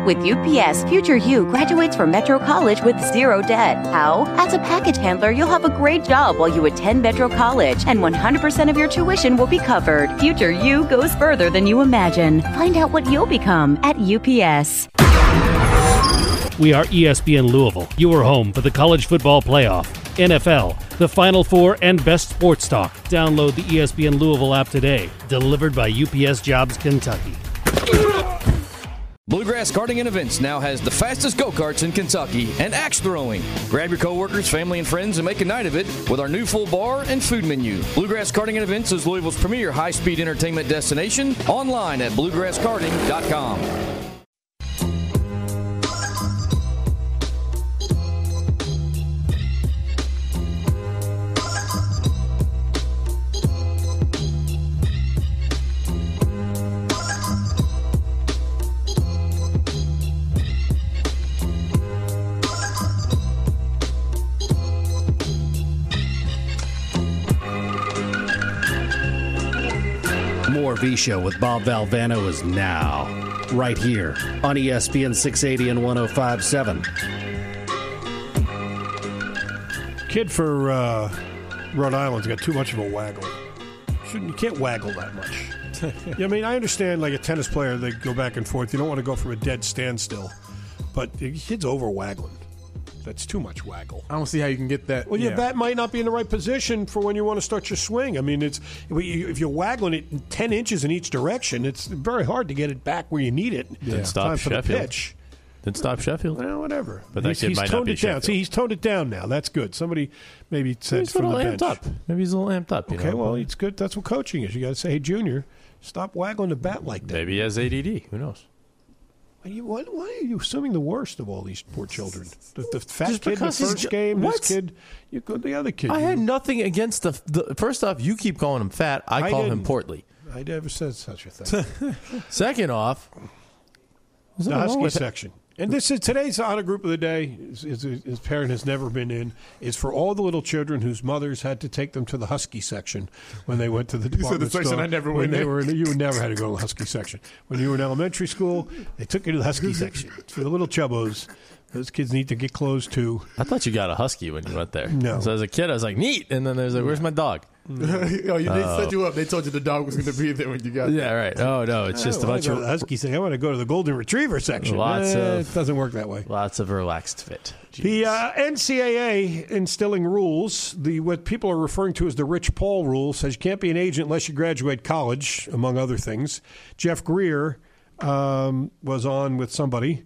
With UPS, future you graduates from Metro College with zero debt. How? As a package handler, you'll have a great job while you attend Metro College, and 100% of your tuition will be covered. Future you goes further than you imagine. Find out what you'll become at UPS. We are ESPN Louisville, your home for the college football playoff, NFL, the Final Four, and best sports talk. Download the ESPN Louisville app today. Delivered by UPS Jobs Kentucky. Bluegrass Karting and Events now has the fastest go-karts in Kentucky and axe throwing. Grab your coworkers, family, and friends and make a night of it with our new full bar and food menu. Bluegrass Karting and Events is Louisville's premier high-speed entertainment destination. Online at bluegrasskarting.com. More V-Show with Bob Valvano is now, right here on ESPN 680 and 105.7. Kid for Rhode Island's got too much of a waggle. You can't waggle that much. Yeah, I mean, I understand, like a tennis player, they go back and forth. You don't want to go from a dead standstill. But the kid's over-waggling. That's too much waggle. I don't see how you can get that. Well, your bat might not be in the right position for when you want to start your swing. I mean, if you're waggling it 10 inches in each direction, it's very hard to get it back where you need it. Didn't stop Time for the Sheffield. pitch. Didn't stop Sheffield. Well, whatever. But that kid might not be toned it down. Sheffield. See, he's toned it down now. That's good. Somebody maybe said He's a from little the amped bench. up. Maybe he's a little amped up. Okay, well, it's good. That's what coaching is. You got to say, hey, Junior, stop waggling the bat like that. Maybe he has ADD. Who knows? Why are you assuming the worst of all these poor children? The fat Just kid in the because he's first game, what? this kid, you go the other kid. I had nothing against the. First off, you keep calling him fat. I call him didn't. portly. I never said such a thing. Second off, The Husky section. And this is today's honor group of the day. His parent has never been in. Is for all the little children whose mothers had to take them to the Husky section when they went to the department section store. I never when went they in. were you never had to go to the Husky section. When you were in elementary school, they took you to the Husky section. It's for the little chubbos. Those kids need to get clothes too. I thought you got a husky when you went there. No. So as a kid, I was like, neat. And then there's like, where's my dog? They set you up. They told you the dog was going to be there when you got there. Yeah, right. Oh, no. It's just a bunch of the Husky section. I want to go to the Golden Retriever section. It doesn't work that way. Lots of relaxed fit. Jeez. The NCAA instilling rules, what people are referring to as the Rich Paul rule, says you can't be an agent unless you graduate college, among other things. Jeff Greer was on with somebody.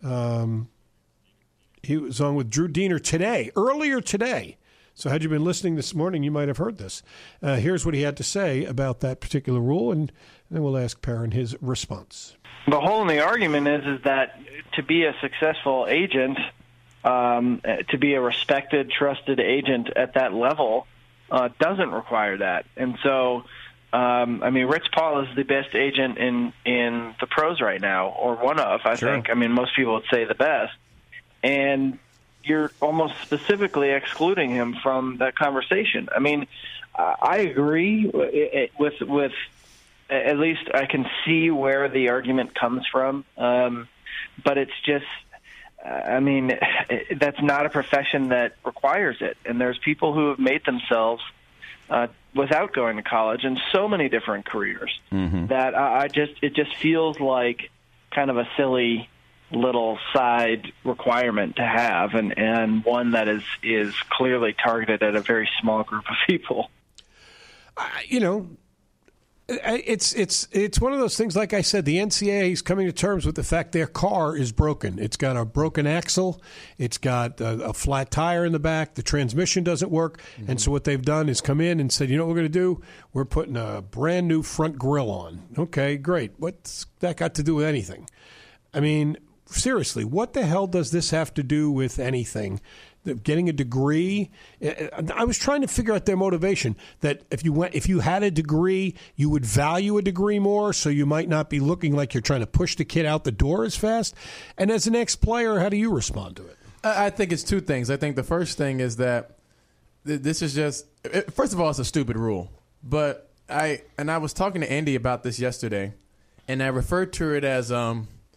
He was on with Drew Diener earlier today. So had you been listening this morning, you might have heard this. Here's what he had to say about that particular rule, and then we'll ask Perrin his response. The hole in the argument is that to be a successful agent, to be a respected, trusted agent at that level, doesn't require that. And so, Rich Paul is the best agent in the pros right now, or one of, I think. I mean, most people would say the best. And you're almost specifically excluding him from that conversation. I mean, I agree with at least I can see where the argument comes from, but it's just, that's not a profession that requires it. And there's people who have made themselves without going to college in so many different careers that it just feels like kind of a silly little side requirement to have, and one that is clearly targeted at a very small group of people. It's one of those things. Like I said, the NCAA is coming to terms with the fact their car is broken. It's got a broken axle. It's got a flat tire in the back. The transmission doesn't work. And so what they've done is come in and said, you know what we're going to do? We're putting a brand new front grille on. Okay, great. What's that got to do with anything? I mean, seriously, what the hell does this have to do with anything? Getting a degree? I was trying to figure out their motivation. That if you had a degree, you would value a degree more, so you might not be looking like you're trying to push the kid out the door as fast. And as an ex-player, how do you respond to it? I think it's two things. I think the first thing is that this is just – first of all, it's a stupid rule. But I was talking to Andy about this yesterday, and I referred to it as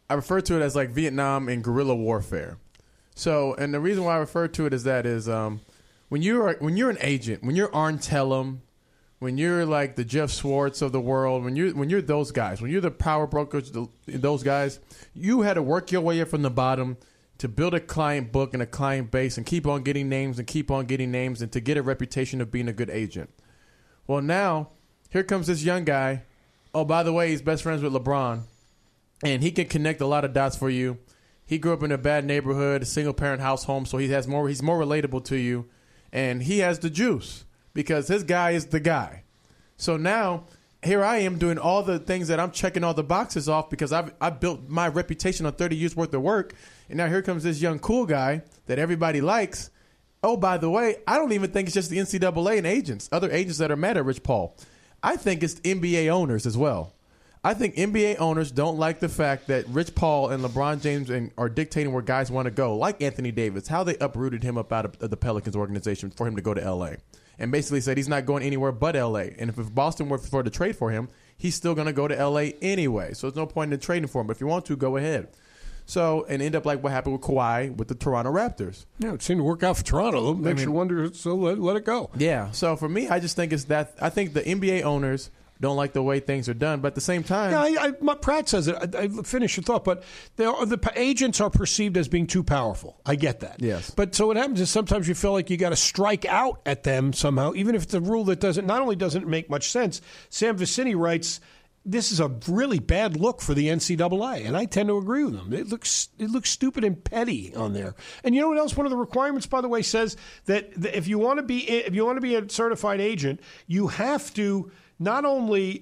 I refer to it as like Vietnam and guerrilla warfare. So, and the reason why I refer to it as that is when you're an agent, when you're Arn Tellem, when you're like the Jeff Schwartz of the world, when you're those guys, when you're the power brokers, those guys, you had to work your way up from the bottom to build a client book and a client base and keep on getting names and to get a reputation of being a good agent. Well, now here comes this young guy. Oh, by the way, he's best friends with LeBron, and he can connect a lot of dots for you. He grew up in a bad neighborhood, a single-parent house home, so he's more relatable to you, and he has the juice because his guy is the guy. So now here I am doing all the things that I'm checking all the boxes off because I've built my reputation on 30 years worth of work, and now here comes this young cool guy that everybody likes. Oh, by the way, I don't even think it's just the NCAA and agents, other agents that are mad at Rich Paul. I think it's NBA owners as well. I think NBA owners don't like the fact that Rich Paul and LeBron James are dictating where guys want to go, like Anthony Davis, how they uprooted him up out of the Pelicans organization for him to go to L.A. and basically said he's not going anywhere but L.A. And if Boston were to trade for him, he's still going to go to L.A. anyway. So there's no point in trading for him. But if you want to, go ahead. So, and end up like what happened with Kawhi with the Toronto Raptors. Yeah, it seemed to work out for Toronto. It makes you wonder, so let it go. Yeah. So for me, I just think it's that I think the NBA owners don't like the way things are done, but at the same time... Yeah, Pratt says it. I finish your thought, but the agents are perceived as being too powerful. I get that. Yes. But so what happens is sometimes you feel like you got to strike out at them somehow, even if it's a rule that not only doesn't make much sense. Sam Vicini writes, this is a really bad look for the NCAA, and I tend to agree with him. It looks stupid and petty on there. And you know what else? One of the requirements, by the way, says that if you want to be a certified agent, you have to not only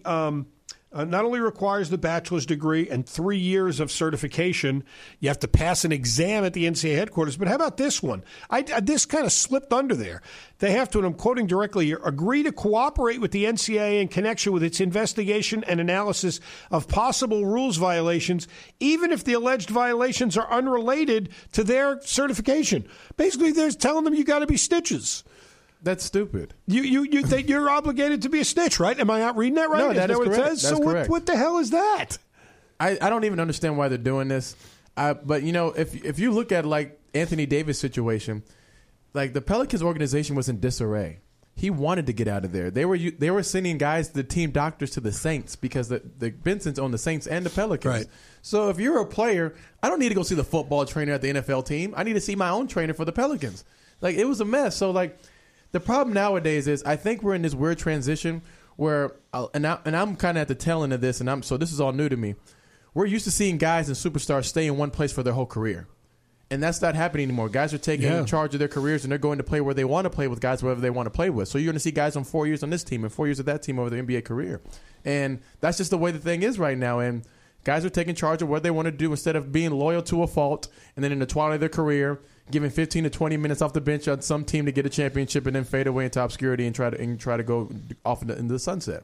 requires the bachelor's degree and 3 years of certification, you have to pass an exam at the NCAA headquarters. But how about this one? This kind of slipped under there. They have to, and I'm quoting directly here, agree to cooperate with the NCAA in connection with its investigation and analysis of possible rules violations, even if the alleged violations are unrelated to their certification. Basically, they're telling them you got to be snitches. That's stupid. You think you're obligated to be a snitch, right? Am I not reading that right? No, that is what correct. it says? That's so correct. What the hell is that? I don't even understand why they're doing this. But you know, if you look at like Anthony Davis' situation, like the Pelicans organization was in disarray. He wanted to get out of there. They were sending guys, the team doctors, to the Saints because the Bensons own the Saints and the Pelicans. Right. So if you're a player, I don't need to go see the football trainer at the NFL team. I need to see my own trainer for the Pelicans. Like, it was a mess. So like. The problem nowadays is I think we're in this weird transition where, and I'm kind of at the tail end of this, so this is all new to me. We're used to seeing guys and superstars stay in one place for their whole career. And that's not happening anymore. Guys are taking charge of their careers, and they're going to play where they want to play with guys wherever they want to play with. So you're going to see guys on 4 years on this team and 4 years of that team over their NBA career. And that's just the way the thing is right now. And guys are taking charge of what they want to do instead of being loyal to a fault and then in the twilight of their career giving 15 to 20 minutes off the bench on some team to get a championship and then fade away into obscurity and try to go off into the sunset.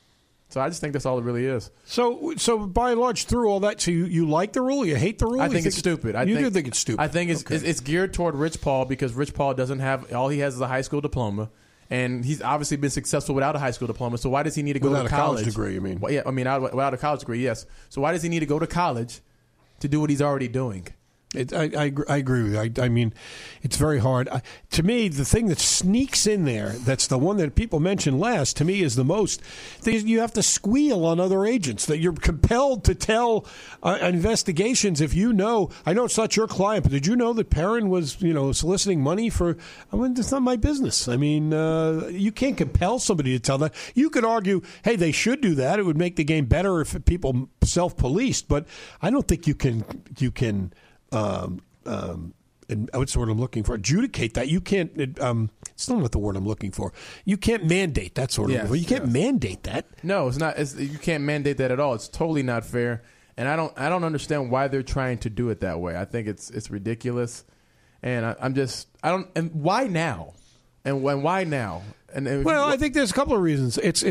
So I just think that's all it really is. So by and large, through all that, so you like the rule? You hate the rule? I think it's stupid. You do think it's stupid? I think it's geared toward Rich Paul because Rich Paul doesn't have – all he has is a high school diploma. And he's obviously been successful without a high school diploma. So why does he need to go to college? Without a college degree, you mean? Well, yeah, I mean, without a college degree, yes. So why does he need to go to college to do what he's already doing? I agree with you. I mean, it's very hard. To me, the thing that sneaks in there, that's the one that people mention last, to me is the most. You have to squeal on other agents, that you're compelled to tell investigations if you know. I know it's not your client, but did you know that Perrin was, soliciting money for? I mean, it's not my business. I mean, you can't compel somebody to tell that. You could argue, hey, they should do that. It would make the game better if people self-policed, but I don't think you can. And what's the word I'm looking for? Adjudicate that. You can't. It's not the word I'm looking for. You can't mandate that sort of. Yes, you can't mandate that. No, it's not. You can't mandate that at all. It's totally not fair. And I don't understand why they're trying to do it that way. I think it's ridiculous. And And why now? And why now? I think there's a couple of reasons. It's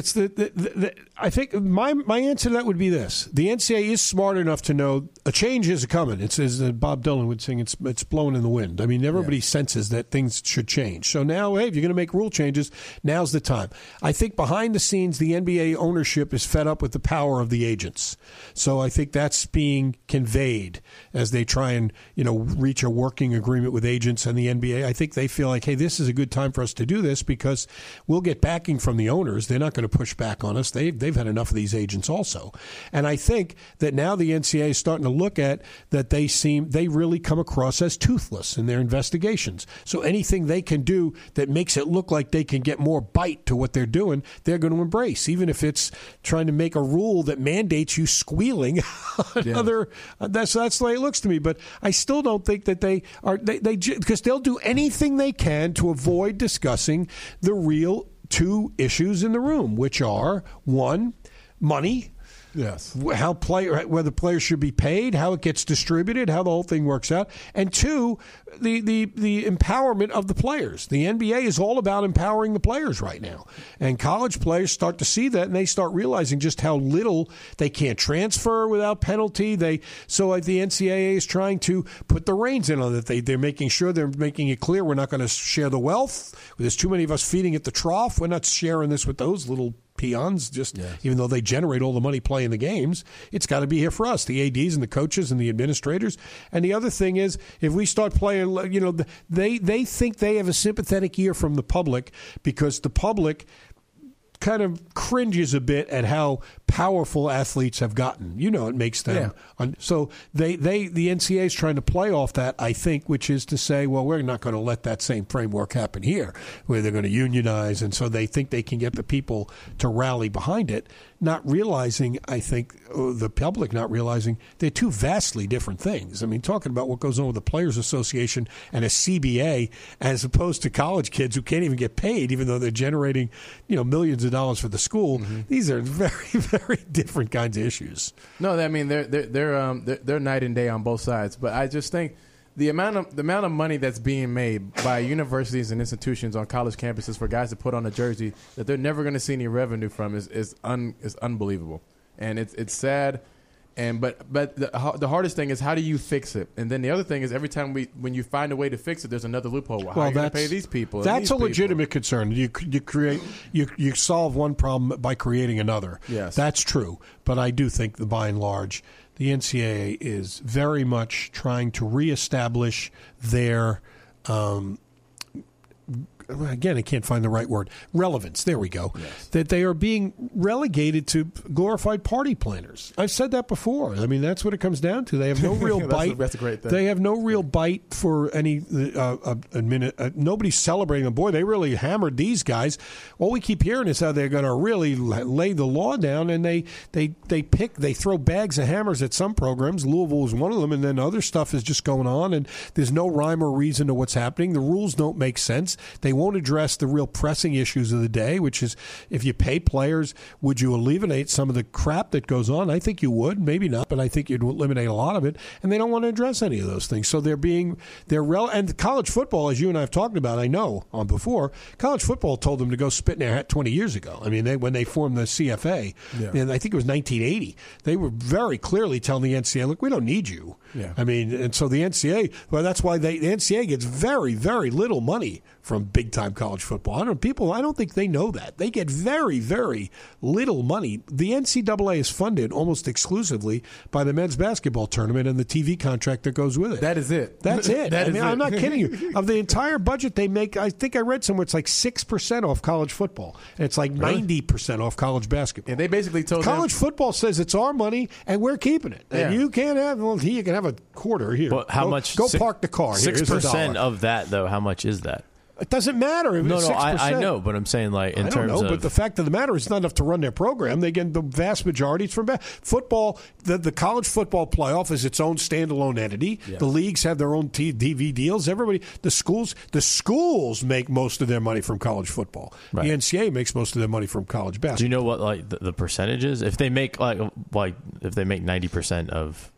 I think my answer to that would be this: the NCAA is smart enough to know a change is coming. It's as Bob Dylan would sing, it's blowing in the wind. I mean, everybody senses that things should change. So now, hey, if you're going to make rule changes, now's the time. I think behind the scenes, the NBA ownership is fed up with the power of the agents. So I think that's being conveyed as they try and reach a working agreement with agents and the NBA. I think they feel like, hey, this is a good time for us to do this because we'll get backing from the owners. They're not going to push back on us. They've had enough of these agents also. And I think that now the NCAA is starting to look at that they really come across as toothless in their investigations. So anything they can do that makes it look like they can get more bite to what they're doing, they're going to embrace, even if it's trying to make a rule that mandates you squealing another. That's the way it looks to me. But I still don't think that they are because they'll do anything they can to avoid discussing the real two issues in the room, which are, one, money. Yes. Whether players should be paid, how it gets distributed, how the whole thing works out, and two, the empowerment of the players. The NBA is all about empowering the players right now, and college players start to see that, and they start realizing just how little they can't transfer without penalty. So the NCAA is trying to put the reins in on it. They're making sure they're making it clear we're not going to share the wealth. There's too many of us feeding at the trough. We're not sharing this with those little peons, even though they generate all the money playing the games. It's got to be here for us, the ADs and the coaches and the administrators. And the other thing is, if we start playing, they think they have a sympathetic ear from the public because the public kind of cringes a bit at how powerful athletes have gotten. It makes them. Yeah. So the NCAA is trying to play off that, I think, which is to say, well, we're not going to let that same framework happen here, where they're going to unionize, and so they think they can get the people to rally behind it, not realizing, I think, the public not realizing they're two vastly different things. I mean, talking about what goes on with the Players Association and a CBA as opposed to college kids who can't even get paid, even though they're generating, millions of dollars for the school. Mm-hmm. These are very, very different kinds of issues. No, I mean they're night and day on both sides. But I just think the amount of money that's being made by universities and institutions on college campuses for guys to put on a jersey that they're never going to see any revenue from is unbelievable, and it's sad. But the hardest thing is, how do you fix it? And then the other thing is, every time when you find a way to fix it, there's another loophole. How are you going to pay these people? That's a legitimate concern. You solve one problem by creating another. Yes, that's true. But I do think that by and large, the NCAA is very much trying to reestablish their. Again, I can't find the right word. Relevance. There we go. Yes. That they are being relegated to glorified party planners. I've said that before. I mean, that's what it comes down to. They have no real bite. That's a great thing. They have no real bite for any nobody's celebrating them. Boy, they really hammered these guys. All we keep hearing is how they're going to really lay the law down, and they throw bags of hammers at some programs. Louisville is one of them, and then other stuff is just going on, and there's no rhyme or reason to what's happening. The rules don't make sense. They won't address the real pressing issues of the day, which is, if you pay players, would you eliminate some of the crap that goes on? I think you would. Maybe not, but I think you'd eliminate a lot of it. And they don't want to address any of those things. So and college football, as you and I have talked about, I know before, college football told them to go spit in their hat 20 years ago. I mean, when they formed the CFA, and I think it was 1980, they were very clearly telling the NCAA, look, we don't need you. Yeah. I mean, and so the NCAA, well, that's why the NCAA gets very, very little money from big-time college football. I don't think they know that. They get very, very little money. The NCAA is funded almost exclusively by the men's basketball tournament and the TV contract that goes with it. That is it. That's it. I'm not kidding you. Of the entire budget they make, I think I read somewhere it's like 6% off college football. And it's like 90% off college basketball. And they basically told college football says it's our money and we're keeping it. And you can't have, you can have a quarter here. But how much? Go park the car. 6% of that, though, how much is that? It doesn't matter. No, I know, but I'm saying, like, in terms of... But the fact of the matter is, it's not enough to run their program. They get the vast majority from football. The college football playoff is its own standalone entity. Yeah. The leagues have their own TV deals. The schools make most of their money from college football. Right. The NCAA makes most of their money from college basketball. Do you know what, like, the percentage is? If they make if they make 90% of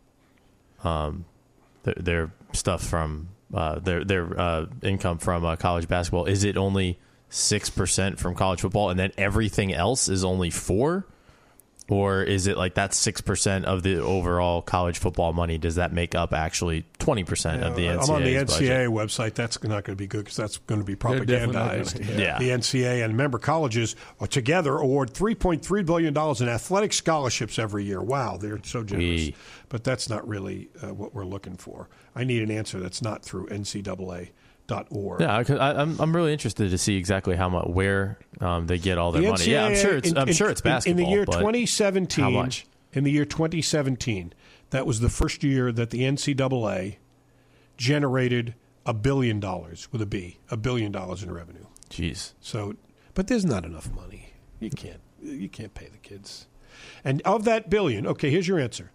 their stuff from their income from college basketball, is it only 6% from college football, and then everything else is only 4%? Or is it like that's 6% of the overall college football money? Does that make up actually 20% of the NCAA's I'm on the NCAA budget? website. That's not going to be good because that's going to be propagandized. Yeah. The NCAA and member colleges together award $3.3 billion in athletic scholarships every year. Wow, they're so generous. But that's not really what we're looking for. I need an answer that's not through NCAA.org. Yeah, I'm really interested to see exactly how much where they get all their money. Yeah, I'm sure it's basketball. In the year 2017, how much? In the year 2017, that was the first year that the NCAA generated $1 billion with a B, $1 billion in revenue. Jeez. So, but there's not enough money. You can't pay the kids. And of that billion, okay, here's your answer.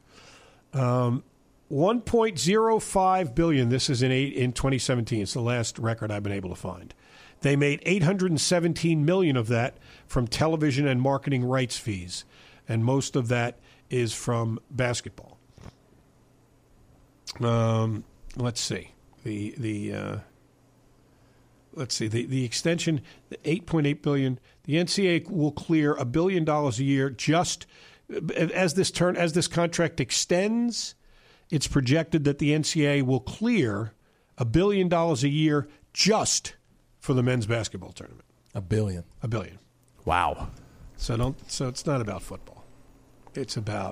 1.05 billion. This is in 2017. It's the last record I've been able to find. They made $817 million of that from television and marketing rights fees, and most of that is from basketball. Let's see the extension, the $8.8 billion. The NCAA will clear $1 billion a year just as this contract extends. It's projected that the NCAA will clear $1 billion a year just for the men's basketball tournament. $1 billion. $1 billion. Wow. So it's not about football. It's about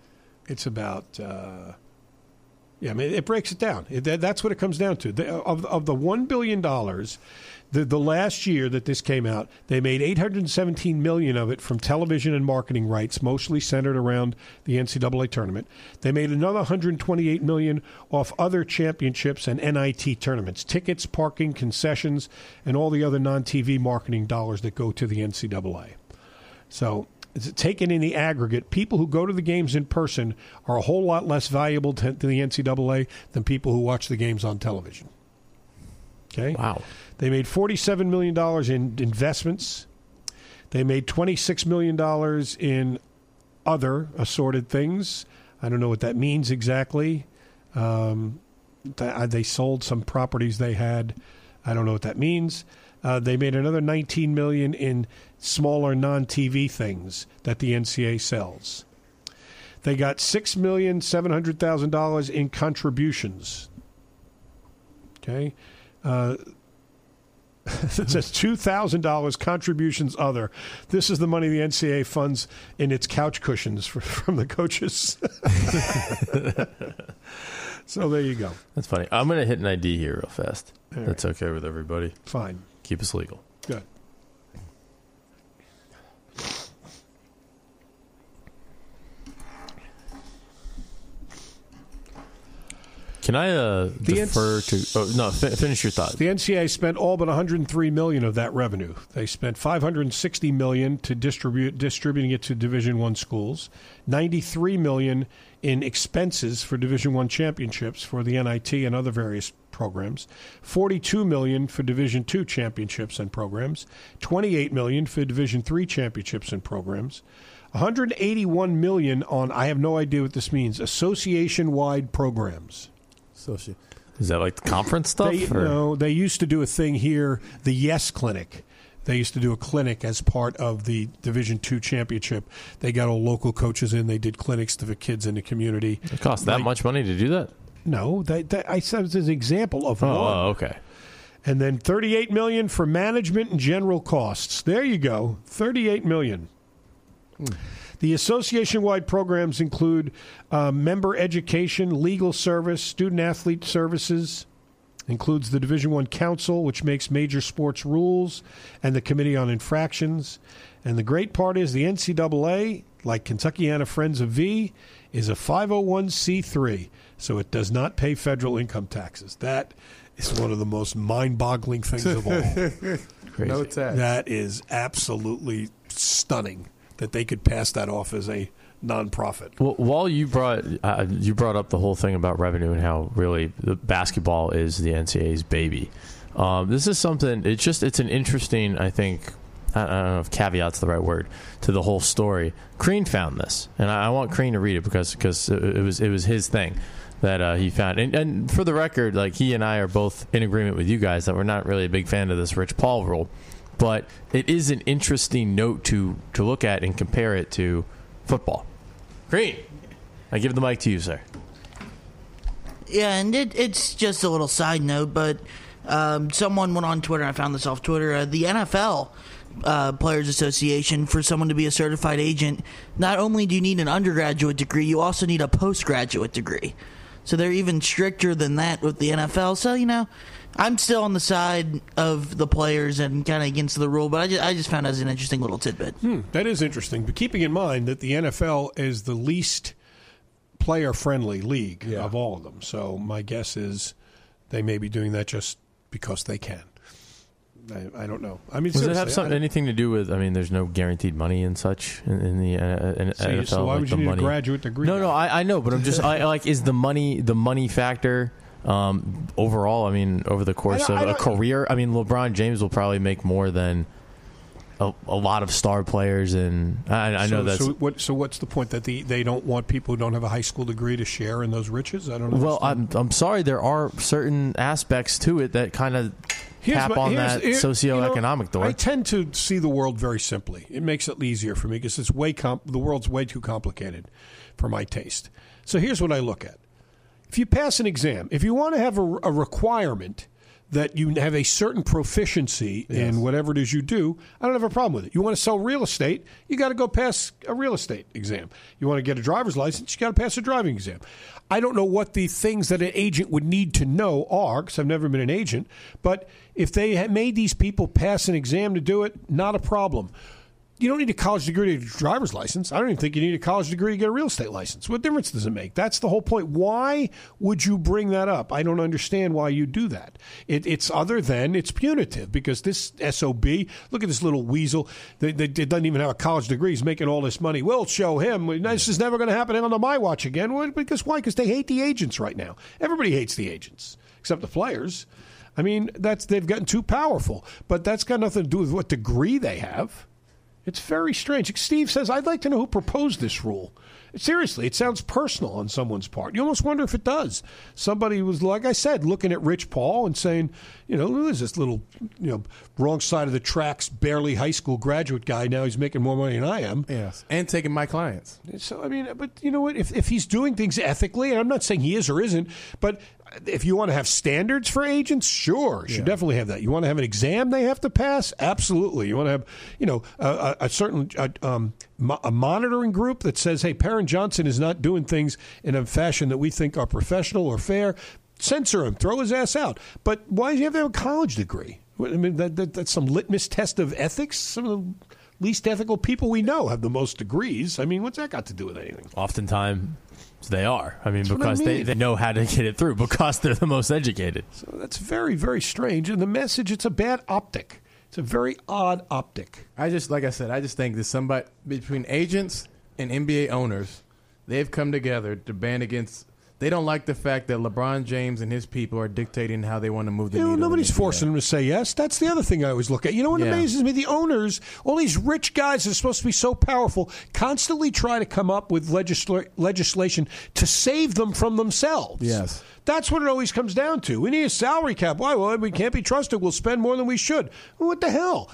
it breaks it down. That's what it comes down to. Of the $1 billion, the last year that this came out, they made $817 million of it from television and marketing rights, mostly centered around the NCAA tournament. They made another $128 million off other championships and NIT tournaments, tickets, parking, concessions, and all the other non-TV marketing dollars that go to the NCAA. So, taken in the aggregate, people who go to the games in person are a whole lot less valuable to the NCAA than people who watch the games on television. Okay? Wow. They made $47 million in investments. They made $26 million in other assorted things. I don't know what that means exactly. They sold some properties they had. I don't know what that means. They made another $19 million in smaller non-TV things that the NCAA sells. They got $6,700,000 in contributions. Okay, it says $2,000 contributions other. This is the money the NCAA funds in its couch cushions from the coaches. So there you go. That's funny. I'm going to hit an ID here real fast. Right. That's okay with everybody. Fine. Keep us legal. Good. Can I defer to? Oh, no, finish your thought. The NCAA spent all but $103 million of that revenue. They spent $560 million to distributing it to Division I schools, $93 million in expenses for Division I championships for the NIT and other various programs, $42 million for Division II championships and programs, $28 million for Division III championships and programs, $181 million on, I have no idea what this means, association-wide programs. Is that like the conference stuff? No, they used to do a thing here, the Yes Clinic. They used to do a clinic as part of the Division II championship. They got all local coaches in. They did clinics to the kids in the community. It costs that much money to do that? No, I said it as an example of one. Oh, okay. And then $38 million for management and general costs. There you go, $38 million. The association-wide programs include member education, legal service, student-athlete services, includes the Division I Council, which makes major sports rules, and the Committee on Infractions. And the great part is the NCAA, like Kentuckiana Friends of V, is a 501c3, so it does not pay federal income taxes. That is one of the most mind-boggling things of all. Crazy. No tax. That is absolutely stunning that they could pass that off as a nonprofit. Well, while you brought up the whole thing about revenue and how really the basketball is the NCAA's baby, this is something. It's an interesting, I think. I don't know if caveat's the right word to the whole story. Crean found this, and I want Crean to read it because it was his thing that he found. And for the record, like he and I are both in agreement with you guys that we're not really a big fan of this Rich Paul rule. but it is an interesting note to look at and compare it to football. Green, I give the mic to you, sir. Yeah, and it's just a little side note, but someone went on Twitter, I found this off Twitter, the NFL Players Association, for someone to be a certified agent, not only do you need an undergraduate degree, you also need a postgraduate degree. So they're even stricter than that with the NFL. So, I'm still on the side of the players and kind of against the rule, but I just found it as an interesting little tidbit. That is interesting, but keeping in mind that the NFL is the least player-friendly league of all of them. So my guess is they may be doing that just because they can. I don't know. I mean, does it have anything to do with? I mean, there's no guaranteed money and such in the NFL. So why would you need a graduate degree? No, I know, but I'm just is the money factor overall? I mean, over the course of a career, I mean, LeBron James will probably make more than a lot of star players, and I know that's. So what's the point, that they don't want people who don't have a high school degree to share in those riches? I don't know. Well, I'm sorry, there are certain aspects to it that kind of tap on that socioeconomic door. I tend to see the world very simply. It makes it easier for me because it's the world's way too complicated for my taste. So here's what I look at. If you pass an exam, if you want to have a requirement that you have a certain proficiency in whatever it is you do, I don't have a problem with it. You want to sell real estate, you got to go pass a real estate exam. You want to get a driver's license, you got to pass a driving exam. I don't know what the things that an agent would need to know are, because I've never been an agent, but if they had made these people pass an exam to do it, not a problem. You don't need a college degree to get a driver's license. I don't even think you need a college degree to get a real estate license. What difference does it make? That's the whole point. Why would you bring that up? I don't understand why you do that. It's other than it's punitive, because this SOB, look at this little weasel that doesn't even have a college degree. He's making all this money. We'll show him. This is never going to happen on my watch again. Well, because why? Because they hate the agents right now. Everybody hates the agents, except the players. I mean, they've gotten too powerful. But that's got nothing to do with what degree they have. It's very strange. Steve says, I'd like to know who proposed this rule. Seriously, it sounds personal on someone's part. You almost wonder if it does. Somebody was, like I said, looking at Rich Paul and saying, who is this little, wrong side of the tracks, barely high school graduate guy? Now he's making more money than I am. Yes, and taking my clients. So, I mean, but you know what? If he's doing things ethically, and I'm not saying he is or isn't, but if you want to have standards for agents, sure, you should definitely have that. You want to have an exam they have to pass? Absolutely. You want to have, a certain a monitoring group that says, hey, Perrin Johnson is not doing things in a fashion that we think are professional or fair. Censor him. Throw his ass out. But why do you have to have a college degree? I mean, that's some litmus test of ethics. Some of the least ethical people we know have the most degrees. I mean, what's that got to do with anything? Oftentimes they are. I mean, because they know how to get it through, because they're the most educated. So that's very, very strange. And the message, it's a bad optic. It's a very odd optic. Like I said, I just think that somebody between agents and NBA owners, they've come together to band against. They don't like the fact that LeBron James and his people are dictating how they want to move the needle. Nobody's forcing them to say yes. That's the other thing I always look at. You know what amazes me? The owners, all these rich guys that are supposed to be so powerful, constantly try to come up with legislation to save them from themselves. Yes. That's what it always comes down to. We need a salary cap. Why? Well, we can't be trusted. We'll spend more than we should. Well, what the hell?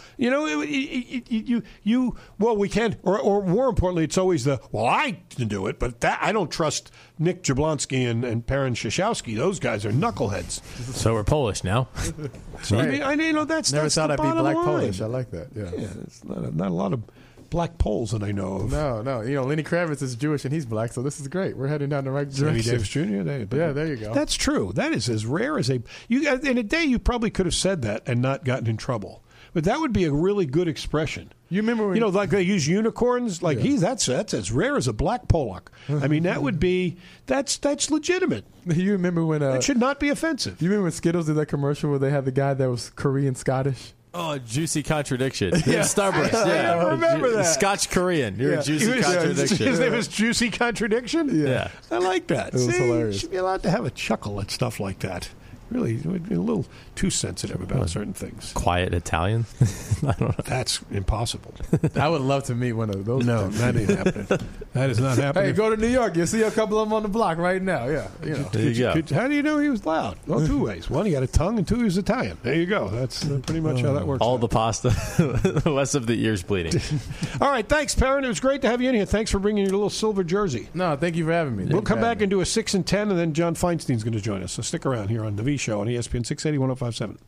We can't. Or more importantly, it's always I can do it, but I don't trust Nick Jablonski and Perrin Shashowski. Those guys are knuckleheads. So we're Polish now. So, I mean, that's never thought I'd be black line. Polish. I like that. Yeah, it's not a lot of black Poles that I know of. No. Lenny Kravitz is Jewish and he's black, so this is great. We're heading down the right direction. Sammy Davis Jr. There you go. That's true. That is as rare as in a day you probably could have said that and not gotten in trouble. But that would be a really good expression. You remember when like they use unicorns? Like that's as rare as a black Pollock. I mean, that would be that's legitimate. You remember when that should not be offensive. You remember when Skittles did that commercial where they had the guy that was Korean Scottish? Oh, juicy contradiction. Yeah. Starburst. Yeah, I remember that. Scotch Korean. You're a juicy contradiction. His name is Juicy Contradiction? Yeah. I like that. It was hilarious. You should be allowed to have a chuckle at stuff like that. Really, a little too sensitive about certain things. Quiet Italian? I don't know. That's impossible. I would love to meet one of those. No, that ain't happening. That is not happening. Hey, go to New York. You'll see a couple of them on the block right now. Yeah, There you go. How do you know he was loud? Well, two ways. One, he had a tongue, and two, he was Italian. There you go. That's pretty much how that works. All the pasta, the rest of the ears bleeding. All right, thanks, Perrin. It was great to have you in here. Thanks for bringing your little silver jersey. No, thank you for having me. We'll come back and do a 6 and 10, and then John Feinstein's going to join us. So stick around here on The V Show on ESPN 680 1057.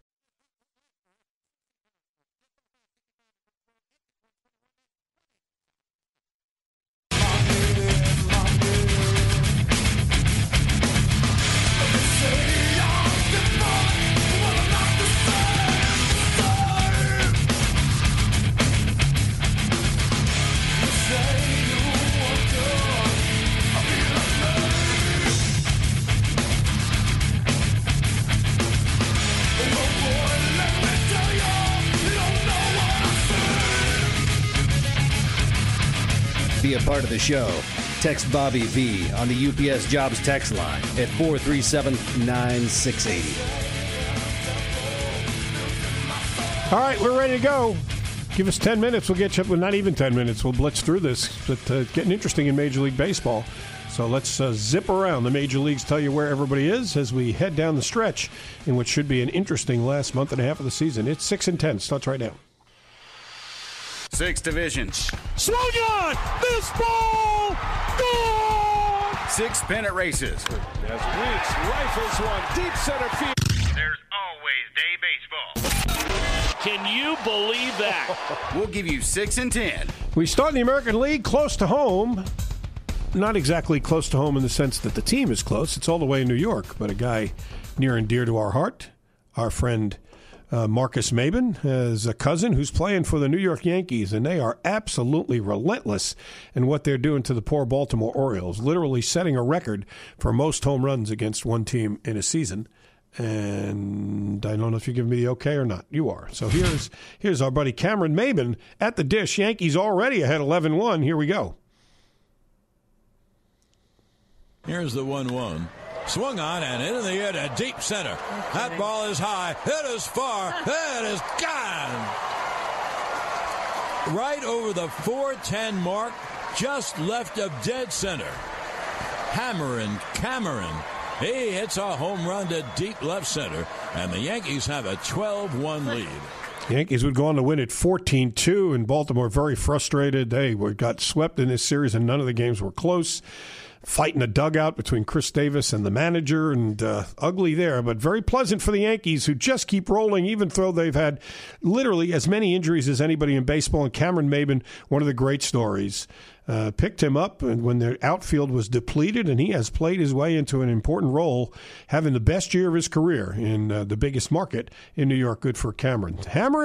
Be a part of the show. Text Bobby V on the UPS Jobs text line at 437-9680. All right, we're ready to go. Give us 10 minutes. We'll get you up with not even 10 minutes. We'll blitz through this. But getting interesting in Major League Baseball. So let's zip around the major leagues, tell you where everybody is as we head down the stretch in what should be an interesting last month and a half of the season. It's 6 and 10. Starts right now. 6 divisions. Swung on! This ball! Gone! 6 pennant races. As Weeks rifles one deep center field. There's always day baseball. Can you believe that? We'll give you 6 and 10. We start in the American League close to home. Not exactly close to home in the sense that the team is close. It's all the way in New York, but a guy near and dear to our heart, our friend Marcus Maben has a cousin who's playing for the New York Yankees, and they are absolutely relentless in what they're doing to the poor Baltimore Orioles, literally setting a record for most home runs against one team in a season. And I don't know if you're giving me the okay or not. You are. So here's our buddy Cameron Maben at the dish. Yankees already ahead 11-1. Here we go. Here's the 1-1. Swung on and into the air to deep center. That ball is high. It is far. It is gone. Right over the 410 mark, just left of dead center. Hammering Cameron. He hits a home run to deep left center, and the Yankees have a 12-1 lead. Yankees would go on to win at 14-2, and Baltimore very frustrated. They got swept in this series, and none of the games were close. Fighting a dugout between Chris Davis and the manager, and ugly there, but very pleasant for the Yankees, who just keep rolling, even though they've had literally as many injuries as anybody in baseball. And Cameron Maben, one of the great stories, picked him up when their outfield was depleted, and he has played his way into an important role, having the best year of his career in the biggest market in New York. Good for Cameron,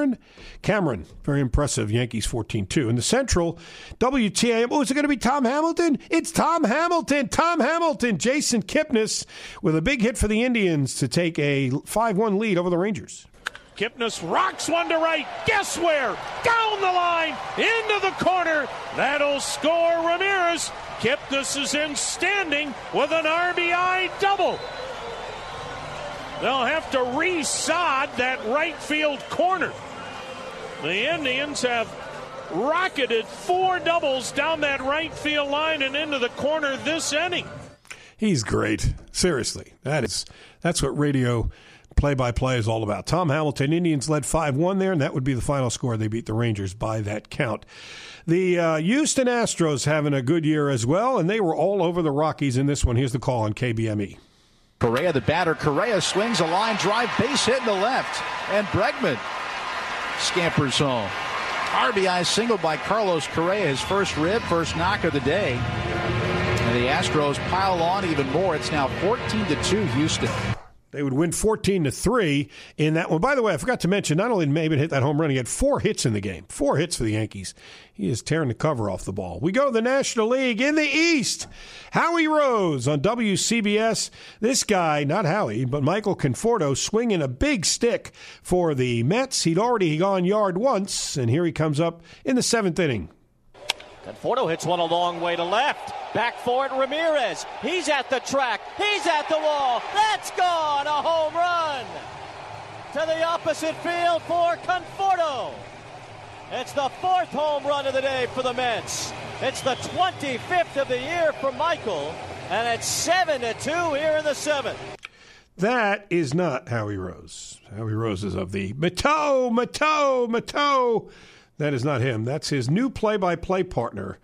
very impressive. Yankees 14-2. In the Central, WTAM, is it going to be Tom Hamilton? It's Tom Hamilton. Jason Kipnis with a big hit for the Indians to take a 5-1 lead over the Rangers. Kipnis rocks one to right. Guess where? Down the line, into the corner. That'll score Ramirez. Kipnis is in standing with an RBI double. They'll have to re-sod that right field corner. The Indians have rocketed 4 doubles down that right field line and into the corner this inning. He's great. Seriously. That's what radio play-by-play is all about. Tom Hamilton, Indians led 5-1 there, and that would be the final score. They beat the Rangers by that count. The Houston Astros having a good year as well, and they were all over the Rockies in this one. Here's the call on KBME. Correa, the batter. Correa swings a line drive, base hit in the left, and Bregman scampers home. RBI single by Carlos Correa, his first knock of the day. And the Astros pile on even more. It's now 14-2 Houston. They would win 14-3 in that one. By the way, I forgot to mention, not only did Maben hit that home run, he had 4 hits in the game. 4 hits for the Yankees. He is tearing the cover off the ball. We go to the National League in the East. Howie Rose on WCBS. This guy, not Howie, but Michael Conforto, swinging a big stick for the Mets. He'd already gone yard once, and here he comes up in the 7th inning. Conforto hits one a long way to left. Back for it, Ramirez. He's at the track. He's at the wall. That's gone. A home to the opposite field for Conforto. It's the 4th home run of the day for the Mets. It's the 25th of the year for Michael, and it's 7-2 here in the 7th. That is not Howie Rose. Howie Rose is of the Mateau. That is not him. That's his new play-by-play partner.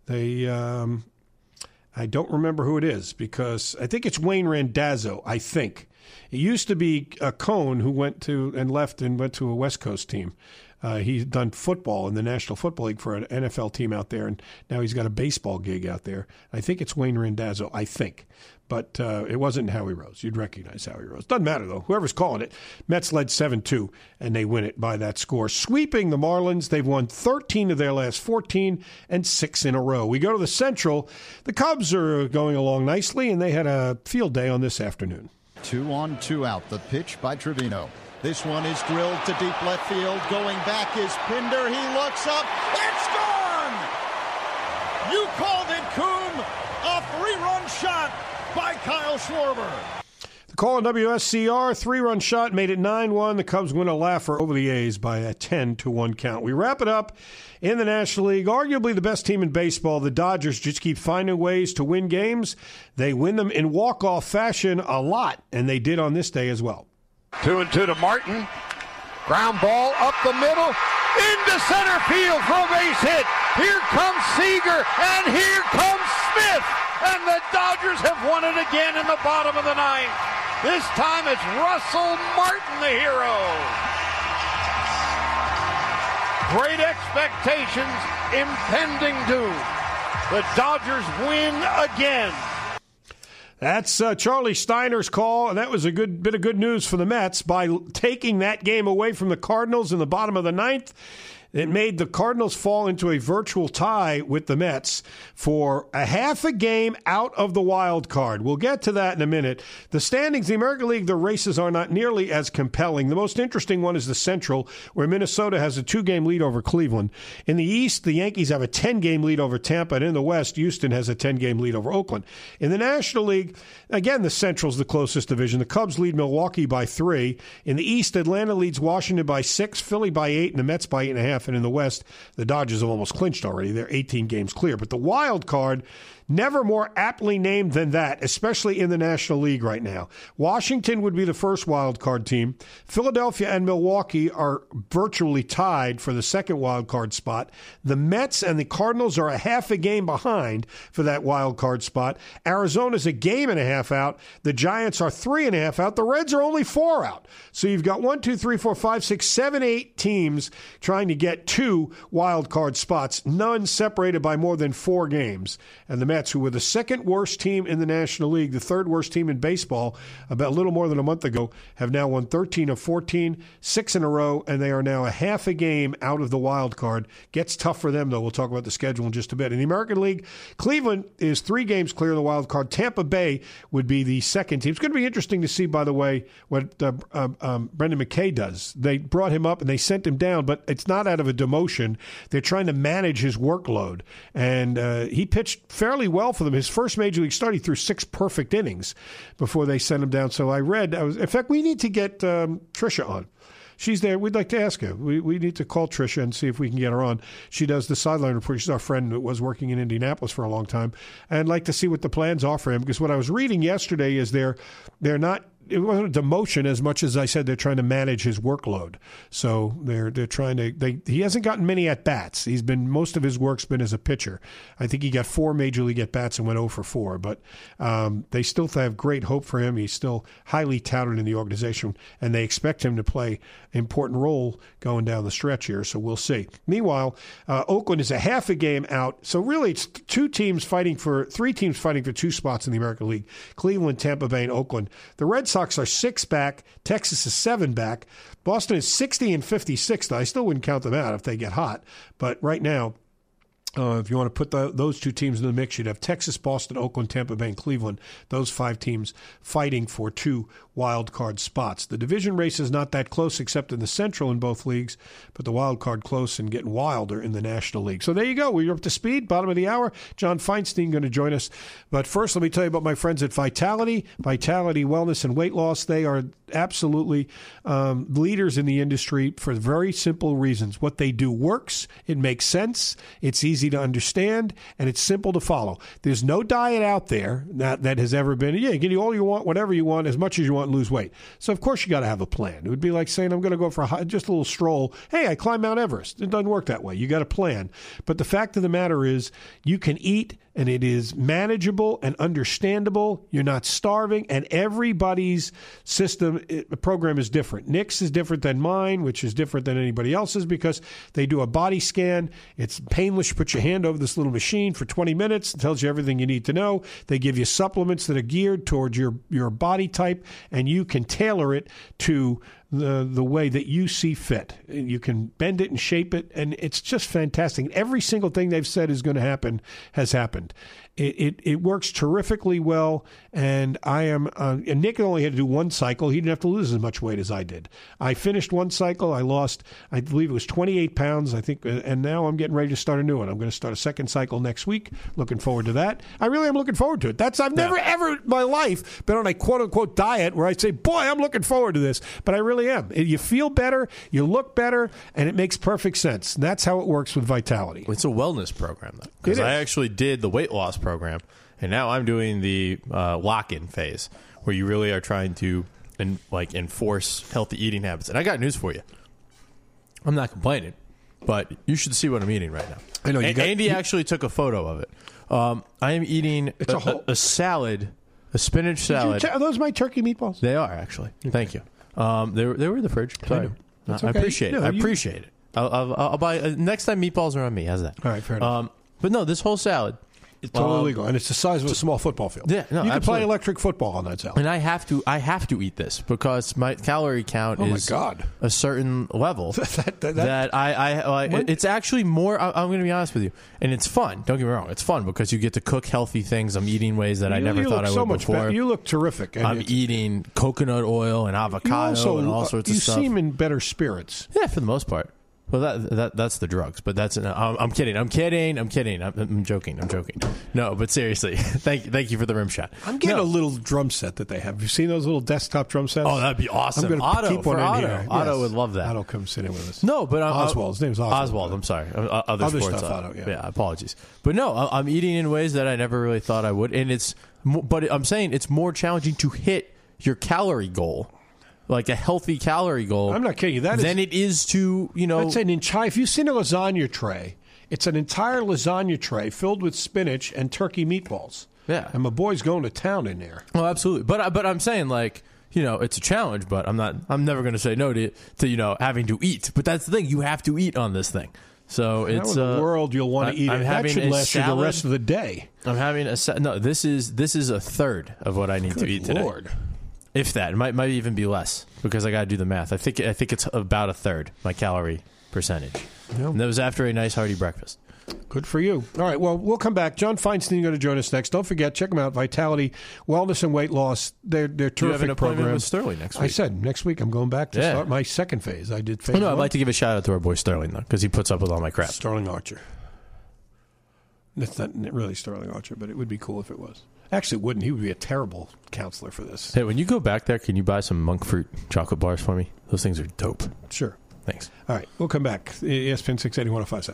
I don't remember who it is because I think it's Wayne Randazzo, I think. It used to be Cohn who went to and left and went to a West Coast team. He's done football in the National Football League for an NFL team out there, and now he's got a baseball gig out there. I think it's Wayne Randazzo, I think. But it wasn't Howie Rose. You'd recognize Howie Rose. Doesn't matter, though. Whoever's calling it. Mets led 7-2, and they win it by that score. Sweeping the Marlins. They've won 13 of their last 14 and 6 in a row. We go to the Central. The Cubs are going along nicely, and they had a field day on this afternoon. 2 on, 2 out. The pitch by Trevino. This one is drilled to deep left field. Going back is Pinder. He looks up. It's gone! You called it, Coom. A 3-run shot by Kyle Schwarber. The call on WSCR, 3-run shot, made it 9-1. The Cubs win a laugher over the A's by a 10-1 count. We wrap it up in the National League. Arguably the best team in baseball, the Dodgers, just keep finding ways to win games. They win them in walk-off fashion a lot, and they did on this day as well. 2-2 to Martin. Ground ball up the middle, into center field for a base hit. Here comes Seager, and here comes Smith. And the Dodgers have won it again in the bottom of the 9th. This time it's Russell Martin, the hero. Great expectations, impending doom. The Dodgers win again. That's Charlie Steiner's call, and that was a good bit of good news for the Mets. By taking that game away from the Cardinals in the bottom of the 9th, it made the Cardinals fall into a virtual tie with the Mets for a half a game out of the wild card. We'll get to that in a minute. The standings, the American League, the races are not nearly as compelling. The most interesting one is the Central, where Minnesota has a 2-game lead over Cleveland. In the East, the Yankees have a 10-game lead over Tampa, and in the West, Houston has a 10-game lead over Oakland. In the National League, again, the Central's the closest division. The Cubs lead Milwaukee by 3. In the East, Atlanta leads Washington by 6, Philly by 8, and the Mets by 8.5. And in the West, the Dodgers have almost clinched already. They're 18 games clear. But the wild card, never more aptly named than that, especially in the National League right now. Washington would be the first wild card team. Philadelphia and Milwaukee are virtually tied for the second wild card spot. The Mets and the Cardinals are a half a game behind for that wild card spot. Arizona's a game and a half out. The Giants are 3.5 out. The Reds are only 4 out. So you've got 1, 2, 3, 4, 5, 6, 7, 8 teams trying to get 2 wild card spots, none separated by more than 4 games. And the Mets, who were the second worst team in the National League, the third worst team in baseball about a little more than a month ago, have now won 13 of 14, 6 in a row, and they are now a half a game out of the wild card. Gets tough for them, though. We'll talk about the schedule in just a bit. In the American League, Cleveland is 3 games clear of the wild card. Tampa Bay would be the second team. It's going to be interesting to see, by the way, what Brendan McKay does. They brought him up and they sent him down, but it's not out of a demotion. They're trying to manage his workload, and he pitched fairly well for them. His first major league start, he threw 6 perfect innings before they sent him down. So in fact, we need to get Tricia on. She's there. We'd like to ask her. We need to call Tricia and see if we can get her on. She does the sideline report. She's our friend that was working in Indianapolis for a long time. And I'd like to see what the plans are for him, because what I was reading yesterday is they're not. It wasn't a demotion as much as I said they're trying to manage his workload. So they're trying to. He hasn't gotten many at bats. Most of his work's been as a pitcher. I think he got 4 major league at bats and went 0 for 4. But they still have great hope for him. He's still highly touted in the organization, and they expect him to play an important role going down the stretch here. So we'll see. Meanwhile, Oakland is a half a game out. So really, it's 3 teams fighting for 2 spots in the American League: Cleveland, Tampa Bay, and Oakland. The Red Sox are 6 back. Texas is 7 back. Boston is 60 and 56. I still wouldn't count them out if they get hot. But right now, if you want to put those 2 teams in the mix, you'd have Texas, Boston, Oakland, Tampa Bay, and Cleveland. Those 5 teams fighting for 2 wild card spots. The division race is not that close except in the Central in both leagues, but the wild card close and getting wilder in the National League. So there you go. We're up to speed. Bottom of the hour. John Feinstein going to join us. But first, let me tell you about my friends at Vitality Wellness and Weight Loss. They are absolutely leaders in the industry for very simple reasons. What they do works. It makes sense. It's easy to understand, and it's simple to follow. There's no diet out there that has ever been, you can do all you want, whatever you want, as much as you want, and lose weight. So, of course, you got to have a plan. It would be like saying, I'm going to go for just a little stroll. Hey, I climbed Mount Everest. It doesn't work that way. You got a plan. But the fact of the matter is, you can eat, and it is manageable and understandable. You're not starving, and everybody's program is different. Nick's is different than mine, which is different than anybody else's because they do a body scan. It's painless. You put your hand over this little machine for 20 minutes. It tells you everything you need to know. They give you supplements that are geared towards your body type, and you can tailor it to the way that you see fit. You can bend it and shape it, and it's just fantastic. Every single thing they've said is going to happen has happened. It works terrifically well, and and Nick only had to do one cycle. He didn't have to lose as much weight as I did. I finished one cycle. I lost, I believe it was 28 pounds, I think, and now I'm getting ready to start a new one. I'm going to start a second cycle next week. Looking forward to that. I really am looking forward to it. I've never, ever in my life been on a quote-unquote diet where I say, boy, I'm looking forward to this, but I really am. You feel better, you look better, and it makes perfect sense. And that's how it works with Vitality. It's a wellness program, though, because I actually did the weight loss program, and now I'm doing the lock-in phase, where you really are trying to enforce healthy eating habits. And I got news for you. I'm not complaining, but you should see what I'm eating right now. I know Andy actually took a photo of it. I am eating a salad, a spinach salad. Are those my turkey meatballs? They are, actually. Thank you. They were in the fridge. Sorry. That's okay. I appreciate it. I appreciate it. I'll buy next time meatballs are on me. How's that? All right, fair enough. But no, this whole salad. It's totally legal, and it's the size of a small football field. Yeah, no, you can absolutely. play electric football on that salad. And I have to eat this because my calorie count is a certain level that I it's actually more. I'm going to be honest with you, and it's fun. Don't get me wrong, it's fun because you get to cook healthy things. I'm eating ways that I never thought I would before. Better. You look terrific. I'm eating coconut oil and avocado and all sorts of stuff. You seem in better spirits. Yeah, for the most part. Well, that's the drugs, but that's I'm kidding. I'm joking. No, but seriously, thank you for the rim shot. I'm getting a little drum set that they have. Have you seen those little desktop drum sets? Oh, that'd be awesome. I'm going to keep one in here. Otto would love that. Otto, come sit in with us. No, but Oswald. His name's Oswald. Oswald. I'm sorry. Other sports stuff. Otto. Yeah, apologies. But no, I'm eating in ways that I never really thought I would, and but I'm saying it's more challenging to hit your calorie goal. Like a healthy calorie goal. I'm not kidding you. Than it is to, That's an entire. If you've seen a lasagna tray, it's an entire lasagna tray filled with spinach and turkey meatballs. Yeah, and my boy's going to town in there. Oh, absolutely. But I'm saying it's a challenge. But I'm never going to say no to having to eat. But that's the thing. You have to eat on this thing. So it's in the world you'll want to eat it. That should last you the rest of the day. I'm having no. This is a third of what I need to eat today. Lord. If that, it might even be less because I got to do the math. I think it's about a third my calorie percentage. Yep. And that was after a nice hearty breakfast. Good for you. All right, well, we'll come back. John Feinstein is going to join us next. Don't forget, check them out. Vitality, Wellness, and Weight Loss. They're terrific you have an appointment programs. with Sterling next week. I said next week I'm going back to start my second phase. I did phase one. I'd like to give a shout out to our boy Sterling though because he puts up with all my crap. Sterling Archer. That's not really Sterling Archer, but it would be cool if it was. Actually, it wouldn't. He would be a terrible counselor for this. Hey, when you go back there, can you buy some monk fruit chocolate bars for me? Those things are dope. Sure. Thanks. All right, we'll come back. ESPN 680 1057.